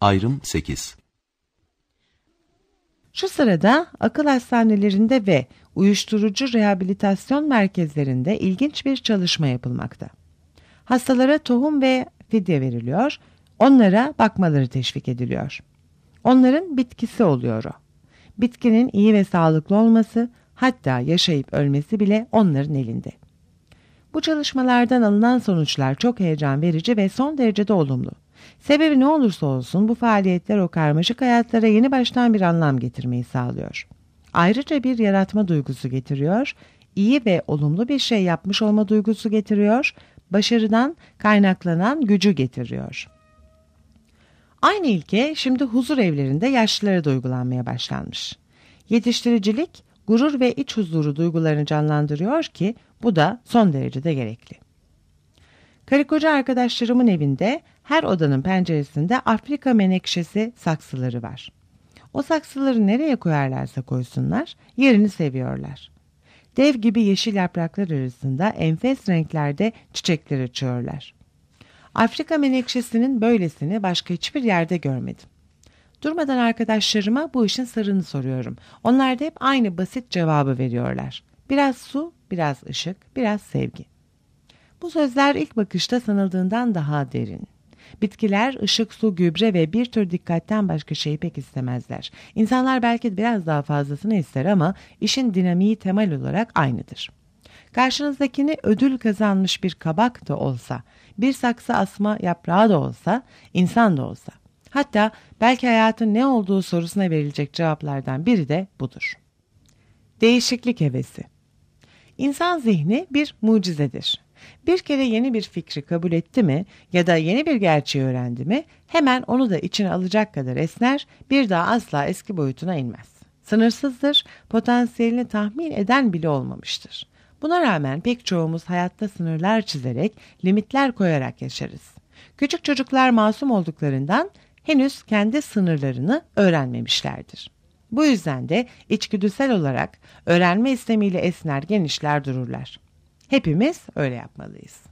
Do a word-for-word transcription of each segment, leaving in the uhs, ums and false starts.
Ayrım sekiz. Şu sırada akıl hastanelerinde ve uyuşturucu rehabilitasyon merkezlerinde ilginç bir çalışma yapılmakta. Hastalara tohum ve fidye veriliyor, onlara bakmaları teşvik ediliyor. Onların bitkisi oluyor o. Bitkinin iyi ve sağlıklı olması, hatta yaşayıp ölmesi bile onların elinde. Bu çalışmalardan alınan sonuçlar çok heyecan verici ve son derece de olumlu. Sebebi ne olursa olsun bu faaliyetler o karmaşık hayatlara yeni baştan bir anlam getirmeyi sağlıyor. Ayrıca bir yaratma duygusu getiriyor, iyi ve olumlu bir şey yapmış olma duygusu getiriyor, başarıdan kaynaklanan gücü getiriyor. Aynı ilke şimdi huzur evlerinde yaşlılara da uygulanmaya başlanmış. Yetiştiricilik, gurur ve iç huzuru duygularını canlandırıyor ki bu da son derecede gerekli. Karı koca arkadaşlarımın evinde her odanın penceresinde Afrika menekşesi saksıları var. O saksıları nereye koyarlarsa koysunlar yerini seviyorlar. Dev gibi yeşil yapraklar arasında enfes renklerde çiçekler açıyorlar. Afrika menekşesinin böylesini başka hiçbir yerde görmedim. Durmadan arkadaşlarıma bu işin sırrını soruyorum. Onlar da hep aynı basit cevabı veriyorlar. Biraz su, biraz ışık, biraz sevgi. Bu sözler ilk bakışta sanıldığından daha derin. Bitkiler ışık, su, gübre ve bir tür dikkatten başka şeyi pek istemezler. İnsanlar belki biraz daha fazlasını ister ama işin dinamiği temel olarak aynıdır. Karşınızdakini ödül kazanmış bir kabak da olsa, bir saksı asma yaprağı da olsa, insan da olsa. Hatta belki hayatın ne olduğu sorusuna verilecek cevaplardan biri de budur. Değişiklik hevesi. İnsan zihni bir mucizedir. Bir kere yeni bir fikri kabul etti mi ya da yeni bir gerçeği öğrendi mi hemen onu da içine alacak kadar esner, bir daha asla eski boyutuna inmez. Sınırsızdır, potansiyelini tahmin eden bile olmamıştır. Buna rağmen pek çoğumuz hayatta sınırlar çizerek, limitler koyarak yaşarız. Küçük çocuklar masum olduklarından henüz kendi sınırlarını öğrenmemişlerdir. Bu yüzden de içgüdüsel olarak öğrenme istemiyle esner, genişler dururlar. Hepimiz öyle yapmalıyız.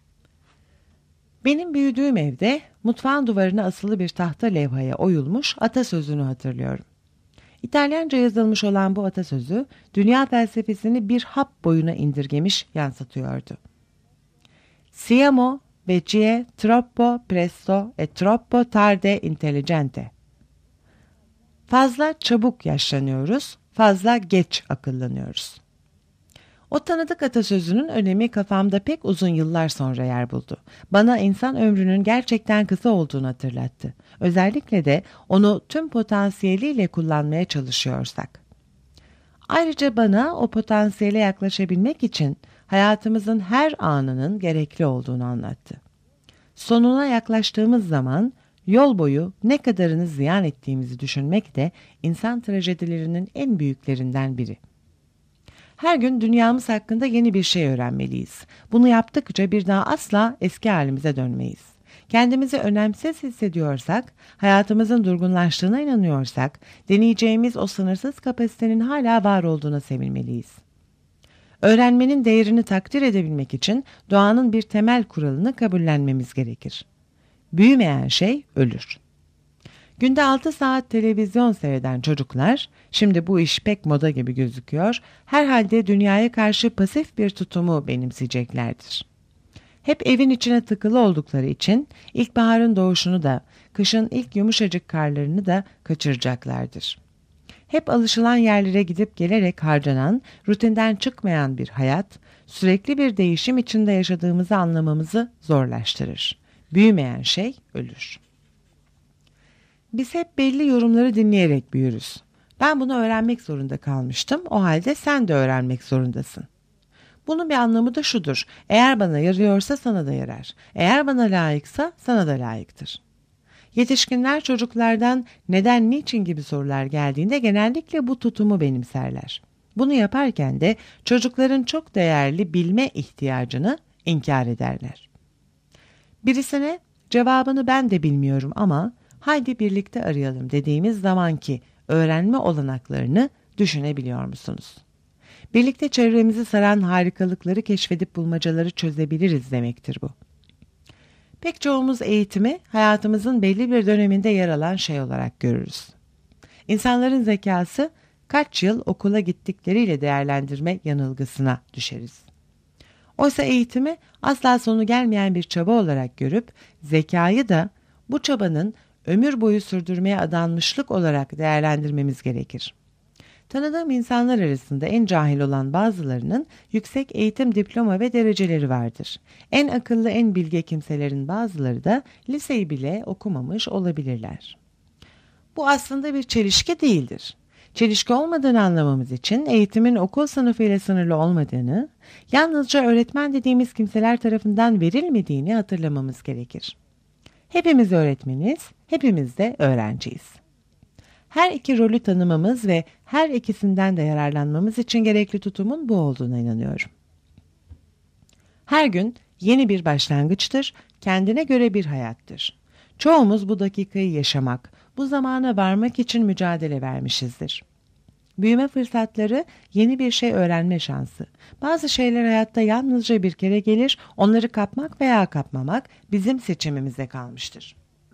Benim büyüdüğüm evde mutfağın duvarına asılı bir tahta levhaya oyulmuş atasözünü hatırlıyorum. İtalyanca yazılmış olan bu atasözü dünya felsefesini bir hap boyuna indirgemiş yansıtıyordu. Siamo vecchie troppo presto e troppo tardi intelligente. Fazla çabuk yaşlanıyoruz, fazla geç akıllanıyoruz. O tanıdık atasözünün önemi kafamda pek uzun yıllar sonra yer buldu. Bana insan ömrünün gerçekten kısa olduğunu hatırlattı. Özellikle de onu tüm potansiyeliyle kullanmaya çalışıyorsak. Ayrıca bana o potansiyele yaklaşabilmek için hayatımızın her anının gerekli olduğunu anlattı. Sonuna yaklaştığımız zaman yol boyu ne kadarını ziyan ettiğimizi düşünmek de insan trajedilerinin en büyüklerinden biri. Her gün dünyamız hakkında yeni bir şey öğrenmeliyiz. Bunu yaptıkça bir daha asla eski halimize dönmeyiz. Kendimizi önemsiz hissediyorsak, hayatımızın durgunlaştığına inanıyorsak, deneyeceğimiz o sınırsız kapasitenin hala var olduğuna sevinmeliyiz. Öğrenmenin değerini takdir edebilmek için doğanın bir temel kuralını kabullenmemiz gerekir. Büyümeyen şey ölür. Günde altı saat televizyon seyreden çocuklar, şimdi bu iş pek moda gibi gözüküyor, herhalde dünyaya karşı pasif bir tutumu benimseyeceklerdir. Hep evin içine tıkılı oldukları için ilkbaharın doğuşunu da, kışın ilk yumuşacık karlarını da kaçıracaklardır. Hep alışılan yerlere gidip gelerek harcanan, rutinden çıkmayan bir hayat, sürekli bir değişim içinde yaşadığımızı anlamamızı zorlaştırır. Büyümeyen şey ölür. Biz hep belli yorumları dinleyerek büyürüz. Ben bunu öğrenmek zorunda kalmıştım, o halde sen de öğrenmek zorundasın. Bunun bir anlamı da şudur: eğer bana yarıyorsa sana da yarar, eğer bana layıksa sana da layıktır. Yetişkinler çocuklardan neden, niçin gibi sorular geldiğinde genellikle bu tutumu benimserler. Bunu yaparken de çocukların çok değerli bilme ihtiyacını inkar ederler. Birisine cevabını ben de bilmiyorum ama haydi birlikte arayalım dediğimiz zamanki öğrenme olanaklarını düşünebiliyor musunuz? Birlikte çevremizi saran harikalıkları keşfedip bulmacaları çözebiliriz demektir bu. Pek çoğumuz eğitimi hayatımızın belli bir döneminde yer alan şey olarak görürüz. İnsanların zekası kaç yıl okula gittikleriyle değerlendirme yanılgısına düşeriz. Oysa eğitimi asla sonu gelmeyen bir çaba olarak görüp zekayı da bu çabanın ömür boyu sürdürmeye adanmışlık olarak değerlendirmemiz gerekir. Tanıdığım insanlar arasında en cahil olan bazılarının yüksek eğitim diploma ve dereceleri vardır. En akıllı, en bilge kimselerin bazıları da liseyi bile okumamış olabilirler. Bu aslında bir çelişki değildir. Çelişki olmadığını anlamamız için eğitimin okul sınıfıyla sınırlı olmadığını, yalnızca öğretmen dediğimiz kimseler tarafından verilmediğini hatırlamamız gerekir. Hepimiz öğretmeniz, hepimiz de öğrenciyiz. Her iki rolü tanımamız ve her ikisinden de yararlanmamız için gerekli tutumun bu olduğuna inanıyorum. Her gün yeni bir başlangıçtır, kendine göre bir hayattır. Çoğumuz bu dakikayı yaşamak, bu zamana varmak için mücadele vermişizdir. Büyüme fırsatları, yeni bir şey öğrenme şansı. Bazı şeyler hayatta yalnızca bir kere gelir, onları kapmak veya kapmamak bizim seçimimize kalmıştır.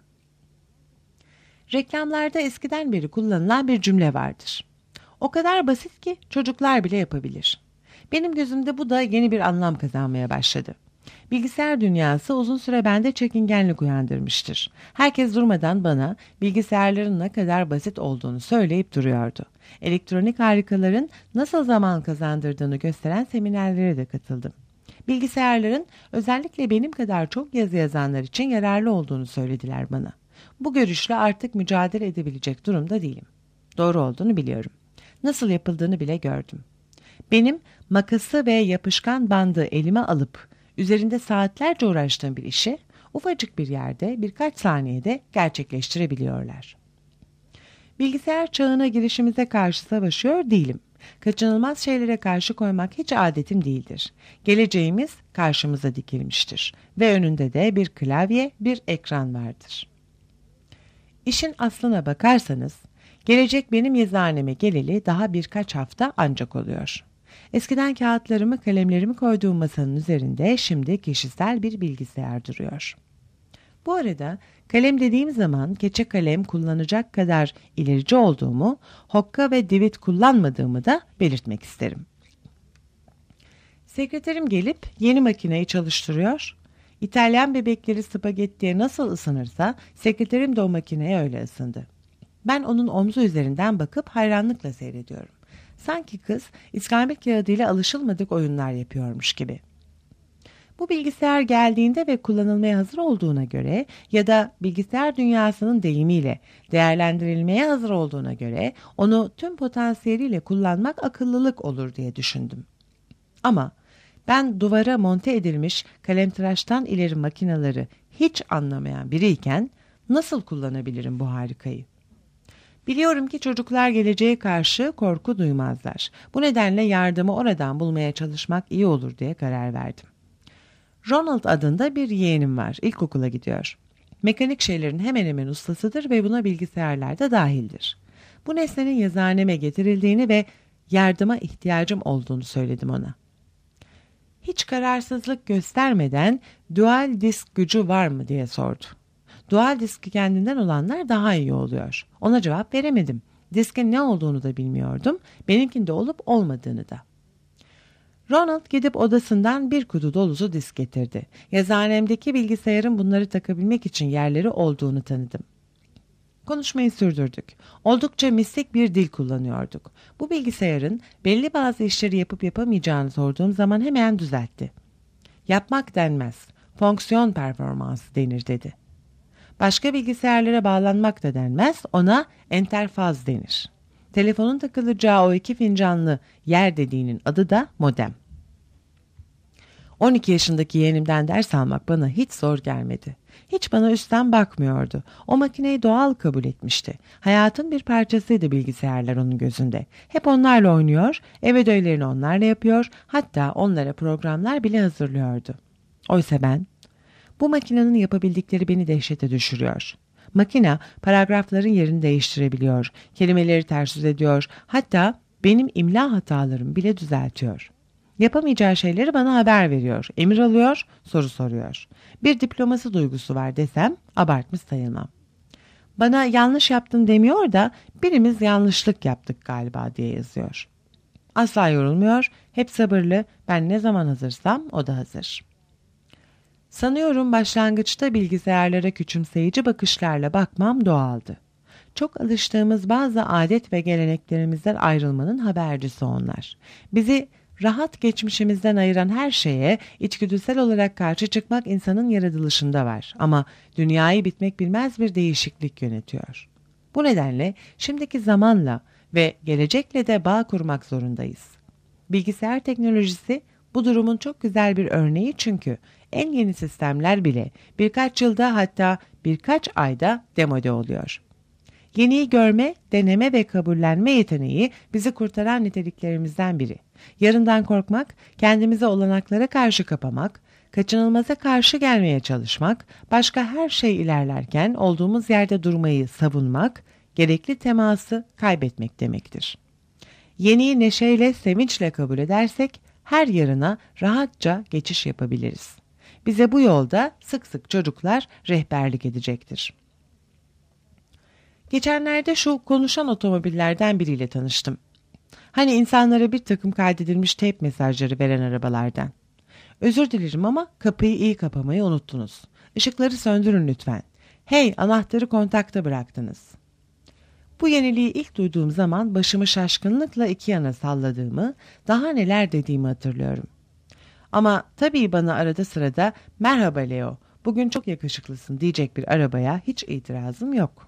Reklamlarda eskiden beri kullanılan bir cümle vardır. O kadar basit ki çocuklar bile yapabilir. Benim gözümde bu da yeni bir anlam kazanmaya başladı. Bilgisayar dünyası uzun süre bende çekingenlik uyandırmıştır. Herkes durmadan bana bilgisayarların ne kadar basit olduğunu söyleyip duruyordu. Elektronik harikaların nasıl zaman kazandırdığını gösteren seminerlere de katıldım. Bilgisayarların özellikle benim kadar çok yazı yazanlar için yararlı olduğunu söylediler bana. Bu görüşle artık mücadele edebilecek durumda değilim. Doğru olduğunu biliyorum. Nasıl yapıldığını bile gördüm. Benim makası ve yapışkan bandı elime alıp üzerinde saatlerce uğraştığım bir işi ufacık bir yerde birkaç saniyede gerçekleştirebiliyorlar. Bilgisayar çağına girişimize karşı savaşıyor değilim. Kaçınılmaz şeylere karşı koymak hiç adetim değildir. Geleceğimiz karşımıza dikilmiştir ve önünde de bir klavye, bir ekran vardır. İşin aslına bakarsanız, gelecek benim yazıhaneme geleli daha birkaç hafta ancak oluyor. Eskiden kağıtlarımı, kalemlerimi koyduğum masanın üzerinde şimdi kişisel bir bilgisayar duruyor. Bu arada kalem dediğim zaman keçe kalem kullanacak kadar ilerici olduğumu, hokka ve divit kullanmadığımı da belirtmek isterim. Sekreterim gelip yeni makineyi çalıştırıyor. İtalyan bebekleri spagettiye nasıl ısınırsa sekreterim de o makineye öyle ısındı. Ben onun omzu üzerinden bakıp hayranlıkla seyrediyorum. Sanki kız iskambil kağıdıyla alışılmadık oyunlar yapıyormuş gibi. Bu bilgisayar geldiğinde ve kullanılmaya hazır olduğuna göre ya da bilgisayar dünyasının deyimiyle değerlendirilmeye hazır olduğuna göre onu tüm potansiyeliyle kullanmak akıllılık olur diye düşündüm. Ama ben duvara monte edilmiş kalemtıraştan ileri makineleri hiç anlamayan biriyken nasıl kullanabilirim bu harikayı? Biliyorum ki çocuklar geleceğe karşı korku duymazlar. Bu nedenle yardımı oradan bulmaya çalışmak iyi olur diye karar verdim. Ronald adında bir yeğenim var. İlkokula gidiyor. Mekanik şeylerin hemen hemen ustasıdır ve buna bilgisayarlar da dahildir. Bu nesnenin yazıhaneme getirildiğini ve yardıma ihtiyacım olduğunu söyledim ona. Hiç kararsızlık göstermeden dual disk gücü var mı diye sordu. Dual diski kendinden olanlar daha iyi oluyor. Ona cevap veremedim. Diskin ne olduğunu da bilmiyordum. Benimkinde olup olmadığını da. Ronald gidip odasından bir kutu dolusu disk getirdi. Yazıhanemdeki bilgisayarın bunları takabilmek için yerleri olduğunu tanıdım. Konuşmayı sürdürdük. Oldukça mistik bir dil kullanıyorduk. Bu bilgisayarın belli bazı işleri yapıp yapamayacağını sorduğum zaman hemen düzeltti. Yapmak denmez, fonksiyon performansı denir dedi. Başka bilgisayarlara bağlanmak da denmez, ona enterfaz denir. Telefonun takılacağı o iki fincanlı yer dediğinin adı da modem. on iki yaşındaki yeğenimden ders almak bana hiç zor gelmedi. Hiç bana üstten bakmıyordu. O makineyi doğal kabul etmişti. Hayatın bir parçasıydı bilgisayarlar onun gözünde. Hep onlarla oynuyor, ev ödevlerini onlarla yapıyor, hatta onlara programlar bile hazırlıyordu. Oysa ben, bu makinenin yapabildikleri beni dehşete düşürüyor. Makine paragrafların yerini değiştirebiliyor, kelimeleri ters yüz ediyor, hatta benim imla hatalarımı bile düzeltiyor. Yapamayacağı şeyleri bana haber veriyor, emir alıyor, soru soruyor. Bir diploması duygusu var desem abartmış sayılmam. Bana yanlış yaptın demiyor da birimiz yanlışlık yaptık galiba diye yazıyor. Asla yorulmuyor, hep sabırlı, ben ne zaman hazırsam o da hazır. Sanıyorum başlangıçta bilgisayarlara küçümseyici bakışlarla bakmam doğaldı. Çok alıştığımız bazı adet ve geleneklerimizden ayrılmanın habercisi onlar. Bizi rahat geçmişimizden ayıran her şeye içgüdüsel olarak karşı çıkmak insanın yaratılışında var. Ama dünyayı bitmek bilmez bir değişiklik yönetiyor. Bu nedenle şimdiki zamanla ve gelecekle de bağ kurmak zorundayız. Bilgisayar teknolojisi bu durumun çok güzel bir örneği çünkü en yeni sistemler bile birkaç yılda hatta birkaç ayda demode oluyor. Yeniyi görme, deneme ve kabullenme yeteneği bizi kurtaran niteliklerimizden biri. Yarından korkmak, kendimize olanaklara karşı kapamak, kaçınılmaza karşı gelmeye çalışmak, başka her şey ilerlerken olduğumuz yerde durmayı savunmak, gerekli teması kaybetmek demektir. Yeniyi neşeyle, sevinçle kabul edersek her yarına rahatça geçiş yapabiliriz. Bize bu yolda sık sık çocuklar rehberlik edecektir. Geçenlerde şu konuşan otomobillerden biriyle tanıştım. Hani insanlara bir takım kaydedilmiş teyp mesajları veren arabalardan. Özür dilerim ama kapıyı iyi kapamayı unuttunuz. Işıkları söndürün lütfen. Hey, anahtarı kontakta bıraktınız. Bu yeniliği ilk duyduğum zaman başımı şaşkınlıkla iki yana salladığımı, daha neler dediğimi hatırlıyorum. Ama tabii bana arada sırada merhaba Leo, bugün çok yakışıklısın diyecek bir arabaya hiç itirazım yok.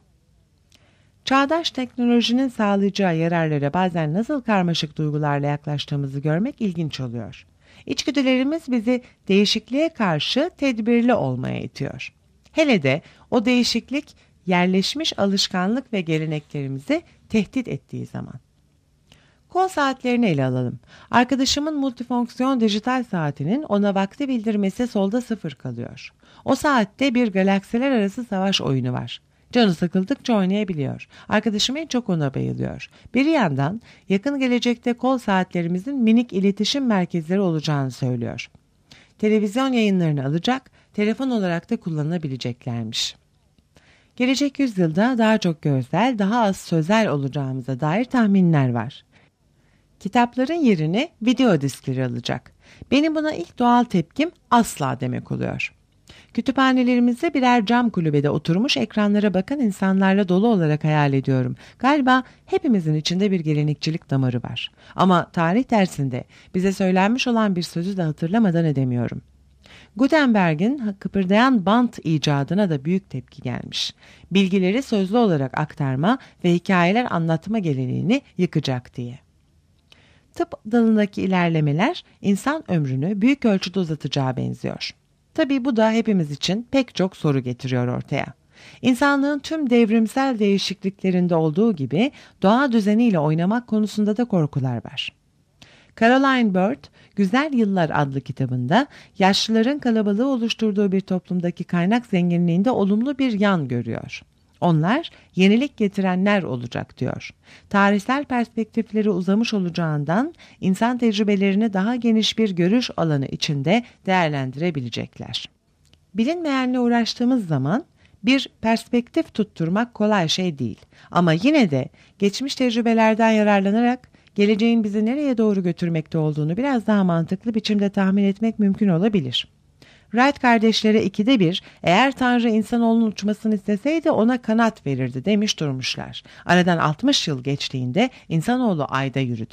Çağdaş teknolojinin sağlayacağı yararlara bazen nasıl karmaşık duygularla yaklaştığımızı görmek ilginç oluyor. İçgüdülerimiz bizi değişikliğe karşı tedbirli olmaya itiyor. Hele de o değişiklik yerleşmiş alışkanlık ve geleneklerimizi tehdit ettiği zaman. Kol saatlerini ele alalım. Arkadaşımın multifonksiyon dijital saatinin ona vakti bildirmesi solda sıfır kalıyor. O saatte bir galaksiler arası savaş oyunu var. Canı sıkıldıkça oynayabiliyor. Arkadaşım en çok ona bayılıyor. Bir yandan yakın gelecekte kol saatlerimizin minik iletişim merkezleri olacağını söylüyor. Televizyon yayınlarını alacak, telefon olarak da kullanabileceklermiş. Gelecek yüzyılda daha çok görsel, daha az sözel olacağımıza dair tahminler var. Kitapların yerini video diskleri alacak. Benim buna ilk doğal tepkim asla demek oluyor. Kütüphanelerimizde birer cam kulübede oturmuş ekranlara bakan insanlarla dolu olarak hayal ediyorum. Galiba hepimizin içinde bir gelenekçilik damarı var. Ama tarih dersinde bize söylenmiş olan bir sözü de hatırlamadan edemiyorum. Gutenberg'in kıpırdayan bant icadına da büyük tepki gelmiş. Bilgileri sözlü olarak aktarma ve hikayeler anlatma geleneğini yıkacak diye. Tıp dalındaki ilerlemeler insan ömrünü büyük ölçüde uzatacağı benziyor. Tabii bu da hepimiz için pek çok soru getiriyor ortaya. İnsanlığın tüm devrimsel değişikliklerinde olduğu gibi doğa düzeniyle oynamak konusunda da korkular var. Caroline Bird, Güzel Yıllar adlı kitabında yaşlıların kalabalığı oluşturduğu bir toplumdaki kaynak zenginliğinde olumlu bir yan görüyor. Onlar yenilik getirenler olacak diyor. Tarihsel perspektifleri uzamış olacağından insan tecrübelerini daha geniş bir görüş alanı içinde değerlendirebilecekler. Bilinmeyenle uğraştığımız zaman bir perspektif tutturmak kolay şey değil. Ama yine de geçmiş tecrübelerden yararlanarak geleceğin bizi nereye doğru götürmekte olduğunu biraz daha mantıklı biçimde tahmin etmek mümkün olabilir. Wright kardeşlere ikide bir eğer Tanrı insanoğlunun uçmasını isteseydi ona kanat verirdi demiş durmuşlar. Aradan altmış yıl geçtiğinde insanoğlu ayda yürüdü.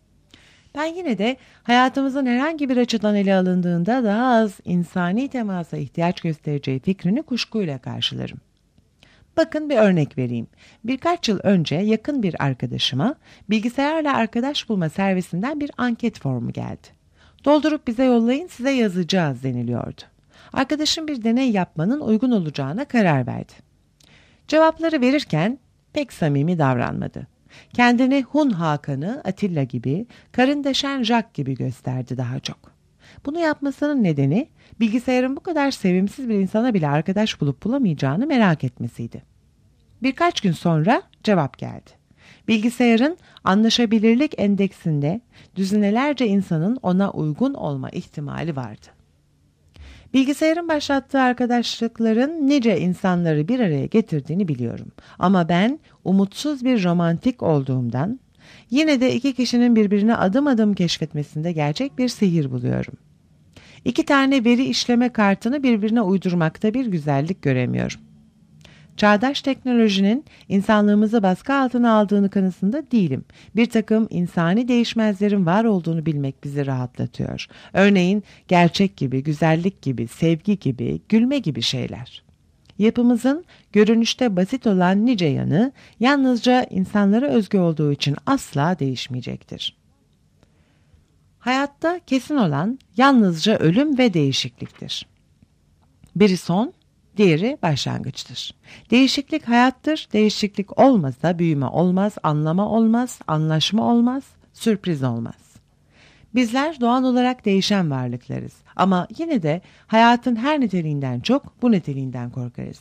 Ben yine de hayatımızın herhangi bir açıdan ele alındığında daha az insani temasa ihtiyaç göstereceği fikrini kuşkuyla karşılarım. Bakın bir örnek vereyim. Birkaç yıl önce yakın bir arkadaşıma bilgisayarla arkadaş bulma servisinden bir anket formu geldi. Doldurup bize yollayın, size yazacağız deniliyordu. Arkadaşım bir deney yapmanın uygun olacağına karar verdi. Cevapları verirken pek samimi davranmadı. Kendini Hun Hakan'ı Atilla gibi, Karındeşen Jack gibi gösterdi daha çok. Bunu yapmasının nedeni bilgisayarın bu kadar sevimsiz bir insana bile arkadaş bulup bulamayacağını merak etmesiydi. Birkaç gün sonra cevap geldi. Bilgisayarın anlaşabilirlik endeksinde düzinelerce insanın ona uygun olma ihtimali vardı. Bilgisayarın başlattığı arkadaşlıkların nice insanları bir araya getirdiğini biliyorum. Ama ben umutsuz bir romantik olduğumdan yine de iki kişinin birbirini adım adım keşfetmesinde gerçek bir sihir buluyorum. İki tane veri işleme kartını birbirine uydurmakta bir güzellik göremiyorum. Çağdaş teknolojinin insanlığımızı baskı altına aldığını kanısında değilim. Bir takım insani değişmezlerin var olduğunu bilmek bizi rahatlatıyor. Örneğin gerçek gibi, güzellik gibi, sevgi gibi, gülme gibi şeyler. Yapımızın görünüşte basit olan nice yanı yalnızca insanlara özgü olduğu için asla değişmeyecektir. Hayatta kesin olan yalnızca ölüm ve değişikliktir. Biri son, diğeri başlangıçtır. Değişiklik hayattır, değişiklik olmazsa büyüme olmaz, anlama olmaz, anlaşma olmaz, sürpriz olmaz. Bizler doğal olarak değişen varlıklarız ama yine de hayatın her niteliğinden çok bu niteliğinden korkarız.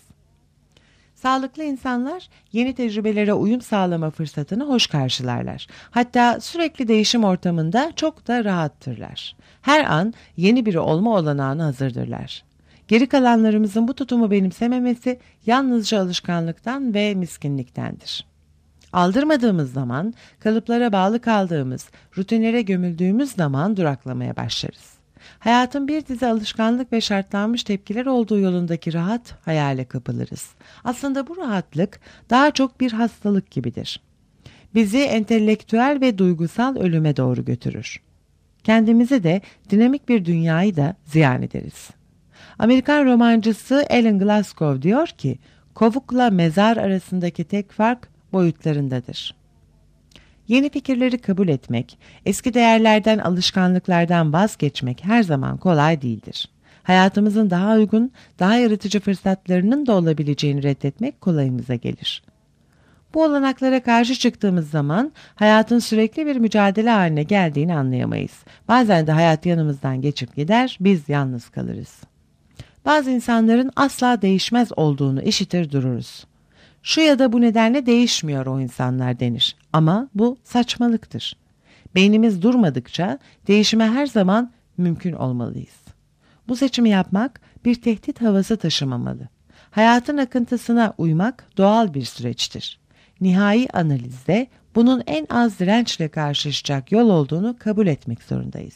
Sağlıklı insanlar yeni tecrübelere uyum sağlama fırsatını hoş karşılarlar. Hatta sürekli değişim ortamında çok da rahattırlar. Her an yeni biri olma olanağına hazırdırlar. Geri kalanlarımızın bu tutumu benimsememesi yalnızca alışkanlıktan ve miskinliktendir. Aldırmadığımız zaman, kalıplara bağlı kaldığımız, rutinlere gömüldüğümüz zaman duraklamaya başlarız. Hayatın bir dizi alışkanlık ve şartlanmış tepkiler olduğu yolundaki rahat hayale kapılırız. Aslında bu rahatlık daha çok bir hastalık gibidir. Bizi entelektüel ve duygusal ölüme doğru götürür. Kendimizi de dinamik bir dünyayı da ziyan ederiz. Amerikan romancısı Alan Glasgow diyor ki, kovukla mezar arasındaki tek fark boyutlarındadır. Yeni fikirleri kabul etmek, eski değerlerden, alışkanlıklardan vazgeçmek her zaman kolay değildir. Hayatımızın daha uygun, daha yaratıcı fırsatlarının da olabileceğini reddetmek kolayımıza gelir. Bu olanaklara karşı çıktığımız zaman hayatın sürekli bir mücadele haline geldiğini anlayamayız. Bazen de hayat yanımızdan geçip gider, biz yalnız kalırız. Bazı insanların asla değişmez olduğunu işitir dururuz. Şu ya da bu nedenle değişmiyor o insanlar denir. Ama bu saçmalıktır. Beynimiz durmadıkça değişime her zaman mümkün olmalıyız. Bu seçimi yapmak bir tehdit havası taşımamalı. Hayatın akıntısına uymak doğal bir süreçtir. Nihai analizde bunun en az dirençle karşılaşacak yol olduğunu kabul etmek zorundayız.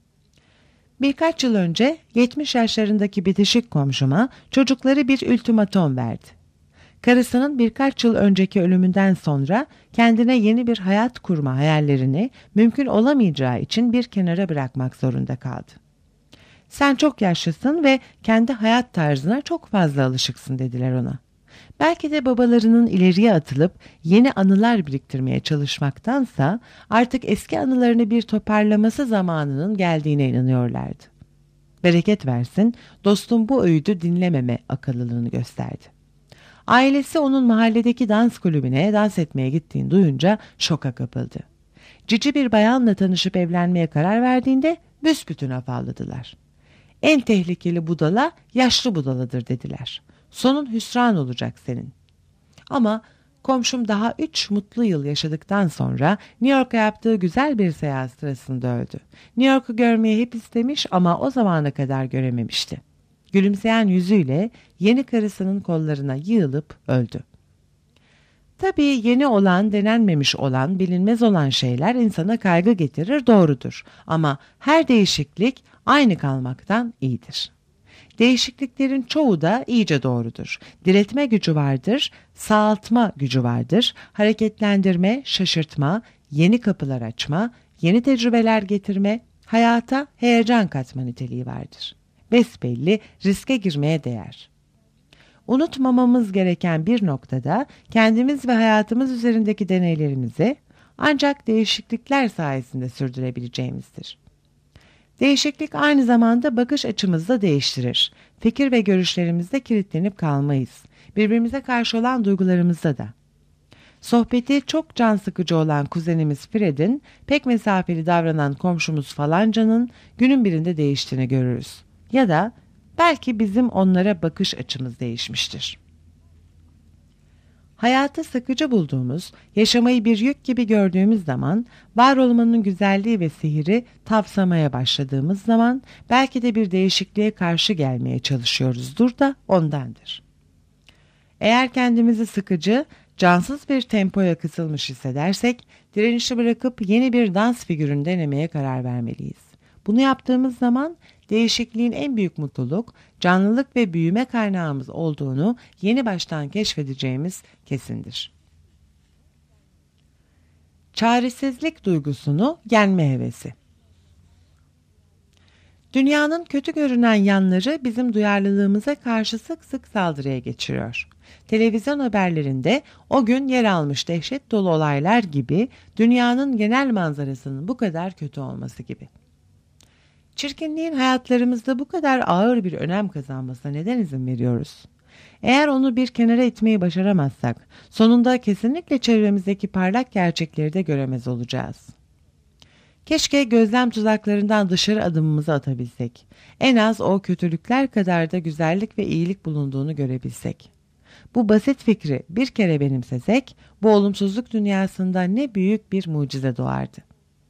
Birkaç yıl önce yetmiş yaşlarındaki bitişik komşuma çocukları bir ultimatom verdi. Karısının birkaç yıl önceki ölümünden sonra kendine yeni bir hayat kurma hayallerini mümkün olamayacağı için bir kenara bırakmak zorunda kaldı. Sen çok yaşlısın ve kendi hayat tarzına çok fazla alışıksın dediler ona. Belki de babalarının ileriye atılıp yeni anılar biriktirmeye çalışmaktansa artık eski anılarını bir toparlaması zamanının geldiğine inanıyorlardı. Bereket versin, dostum bu öğüdü dinlememe akıllılığını gösterdi. Ailesi onun mahalledeki dans kulübüne dans etmeye gittiğini duyunca şoka kapıldı. Cici bir bayanla tanışıp evlenmeye karar verdiğinde büsbütün afalladılar. En tehlikeli budala yaşlı budaladır dediler. Sonun hüsran olacak senin. Ama komşum daha üç mutlu yıl yaşadıktan sonra New York'a yaptığı güzel bir seyahat sırasında öldü. New York'u görmeyi hep istemiş ama o zamana kadar görememişti. Gülümseyen yüzüyle yeni karısının kollarına yığılıp öldü. Tabii yeni olan, denenmemiş olan, bilinmez olan şeyler insana kaygı getirir, doğrudur. Ama her değişiklik aynı kalmaktan iyidir. Değişikliklerin çoğu da iyice doğrudur. Diretme gücü vardır, sağaltma gücü vardır, hareketlendirme, şaşırtma, yeni kapılar açma, yeni tecrübeler getirme, hayata heyecan katma niteliği vardır. Besbelli riske girmeye değer. Unutmamamız gereken bir noktada kendimiz ve hayatımız üzerindeki deneylerimizi ancak değişiklikler sayesinde sürdürebileceğimizdir. Değişiklik aynı zamanda bakış açımızı da değiştirir. Fikir ve görüşlerimizde kilitlenip kalmayız. Birbirimize karşı olan duygularımızda da. Sohbeti çok can sıkıcı olan kuzenimiz Fred'in pek mesafeli davranan komşumuz falancanın günün birinde değiştiğini görürüz. Ya da belki bizim onlara bakış açımız değişmiştir. Hayatı sıkıcı bulduğumuz, yaşamayı bir yük gibi gördüğümüz zaman, var olmanın güzelliği ve sihiri tavsamaya başladığımız zaman belki de bir değişikliğe karşı gelmeye çalışıyoruzdur da ondandır. Eğer kendimizi sıkıcı, cansız bir tempoya kısılmış hissedersek, direnişi bırakıp yeni bir dans figürünü denemeye karar vermeliyiz. Bunu yaptığımız zaman değişikliğin en büyük mutluluk, canlılık ve büyüme kaynağımız olduğunu yeni baştan keşfedeceğimiz kesindir. Çaresizlik duygusunu yenme hevesi. Dünyanın kötü görünen yanları bizim duyarlılığımıza karşı sık sık saldırıya geçiriyor. Televizyon haberlerinde o gün yer almış dehşet dolu olaylar gibi dünyanın genel manzarasının bu kadar kötü olması gibi. Çirkinliğin hayatlarımızda bu kadar ağır bir önem kazanmasına neden izin veriyoruz? Eğer onu bir kenara itmeyi başaramazsak, sonunda kesinlikle çevremizdeki parlak gerçekleri de göremez olacağız. Keşke gözlem tuzaklarından dışarı adımımızı atabilsek. En az o kötülükler kadar da güzellik ve iyilik bulunduğunu görebilsek. Bu basit fikri bir kere benimsesek, bu olumsuzluk dünyasında ne büyük bir mucize doğardı.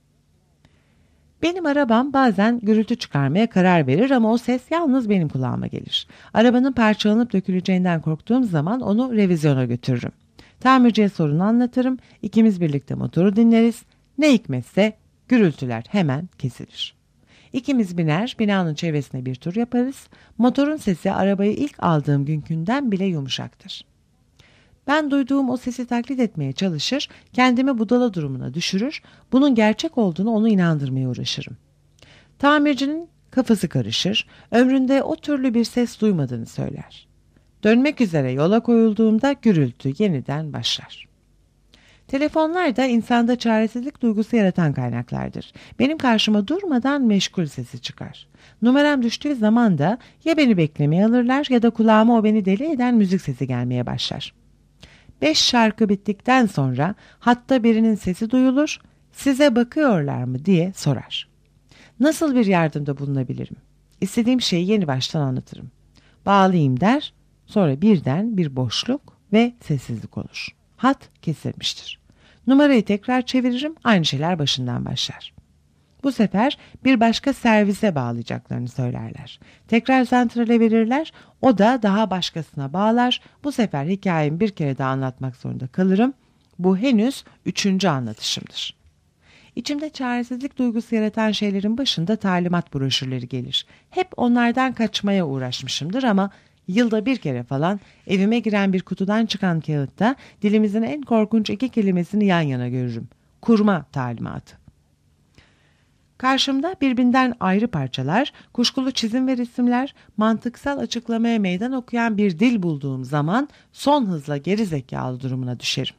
Benim arabam bazen gürültü çıkarmaya karar verir ama o ses yalnız benim kulağıma gelir. Arabanın parçalanıp döküleceğinden korktuğum zaman onu revizyona götürürüm. Tamirciye sorunu anlatırım, ikimiz birlikte motoru dinleriz. Ne hikmetse gürültüler hemen kesilir. İkimiz biner, binanın çevresine bir tur yaparız. Motorun sesi arabayı ilk aldığım günkünden bile yumuşaktır. Ben duyduğum o sesi taklit etmeye çalışır, kendimi budala durumuna düşürür, bunun gerçek olduğunu onu inandırmaya uğraşırım. Tamircinin kafası karışır, ömründe o türlü bir ses duymadığını söyler. Dönmek üzere yola koyulduğumda gürültü yeniden başlar. Telefonlar da insanda çaresizlik duygusu yaratan kaynaklardır. Benim karşıma durmadan meşgul sesi çıkar. Numaram düştüğü zaman da ya beni beklemeye alırlar ya da kulağıma o beni deli eden müzik sesi gelmeye başlar. Beş şarkı bittikten sonra hatta birinin sesi duyulur, size bakıyorlar mı diye sorar. Nasıl bir yardımda bulunabilirim? İstediğim şeyi yeni baştan anlatırım. Bağlayayım der, sonra birden bir boşluk ve sessizlik olur. Hat kesilmiştir. Numarayı tekrar çeviririm, aynı şeyler başından başlar. Bu sefer bir başka servise bağlayacaklarını söylerler. Tekrar santrale verirler, o da daha başkasına bağlar. Bu sefer hikayemi bir kere daha anlatmak zorunda kalırım. Bu henüz üçüncü anlatışımdır. İçimde çaresizlik duygusu yaratan şeylerin başında talimat broşürleri gelir. Hep onlardan kaçmaya uğraşmışımdır ama yılda bir kere falan evime giren bir kutudan çıkan kağıtta dilimizin en korkunç iki kelimesini yan yana görürüm. Kurma talimatı. Karşımda birbirinden ayrı parçalar, kuşkulu çizim ve resimler, mantıksal açıklamaya meydan okuyan bir dil bulduğum zaman son hızla geri zekalı durumuna düşerim.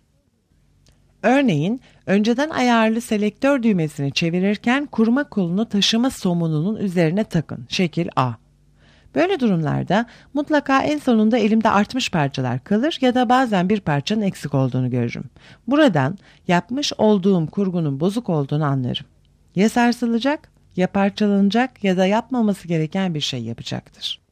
Örneğin önceden ayarlı selektör düğmesini çevirirken kurma kolunu taşıma somununun üzerine takın. Şekil A. Böyle durumlarda mutlaka en sonunda elimde artmış parçalar kalır ya da bazen bir parçanın eksik olduğunu görürüm. Buradan yapmış olduğum kurgunun bozuk olduğunu anlarım. Ya sarsılacak, ya parçalanacak ya da yapmaması gereken bir şey yapacaktır.